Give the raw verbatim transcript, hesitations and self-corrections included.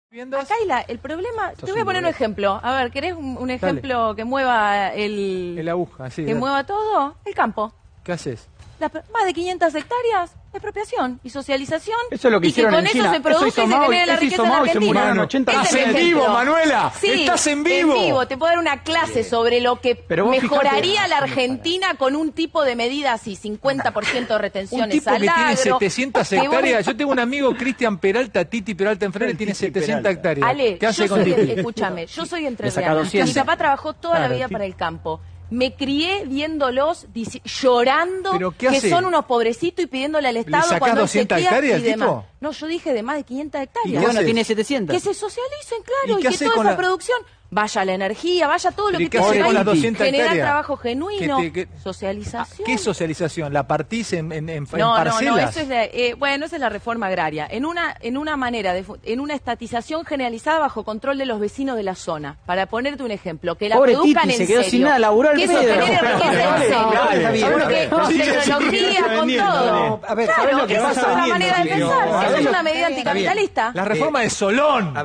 Acá hay la, el problema, te voy a poner un ejemplo. A ver, ¿querés un, un ejemplo Dale. que mueva el... El aguja, sí. Que dale. mueva todo? El campo. ¿Qué haces? La, más de quinientas hectáreas, expropiación y socialización. Eso es lo que y hicieron que con en eso China. se produce Eso y se Mao, genera la eso riqueza hizo en Mao y se Argentina. murieron ochenta Ese es ¡Estás mi en ejemplo. vivo, Manuela! Sí, ¡Estás en vivo! en vivo. Te puedo dar una clase sobre lo que mejoraría fíjate, la Argentina con un tipo de medidas y cincuenta por ciento de retenciones Un tipo al que tiene agro, setecientas que vos- hectáreas. Yo tengo un amigo, Cristian Peralta, Titi Peralta en Freire, tiene setecientas hectáreas. Ale, ¿Qué hace yo con soy, Titi? escúchame, yo soy Le saca entrerriana. doscientas. Mi papá trabajó toda la Claro, vida Titi. para el campo. Me crié viéndolos dici- llorando ¿Pero qué que hace? son unos pobrecitos y pidiéndole al Estado sacás cuando hay doscientas sequía hectáreas y al demás. tipo? No, yo dije de más de quinientas ¿Y hectáreas. qué Bueno, haces? tiene setecientas. Que se socialicen, claro, ¿Y y, qué que haces toda con esa la- producción vaya a la energía, vaya a todo lo ¿Pero y que qué tiene haces que con las ver, doscientas generar hectáreas? trabajo genuino, Que te- que- socialización. ¿Qué socialización? ¿La partís en, en, en, en No, no, parcelas? no, eso es la, eh, bueno, esa es la reforma agraria. En una, en una manera, de, fu- en una estatización generalizada bajo control de los vecinos de la zona. Para ponerte un ejemplo, que la Pobre produzcan Titi, en se quedó serio. sin nada, laburó al Que eso pedo. genere riqueza en Vale, serio. vale, está bien. Porque con Sí, sí, tecnología, sí, con vendiendo, todo. A ver, ¿sabés Claro, lo que esa pasa es una vendiendo, manera de Titi? pensar. ¿Sabés Esa es lo- una medida Está bien. anticapitalista. La reforma de Solón.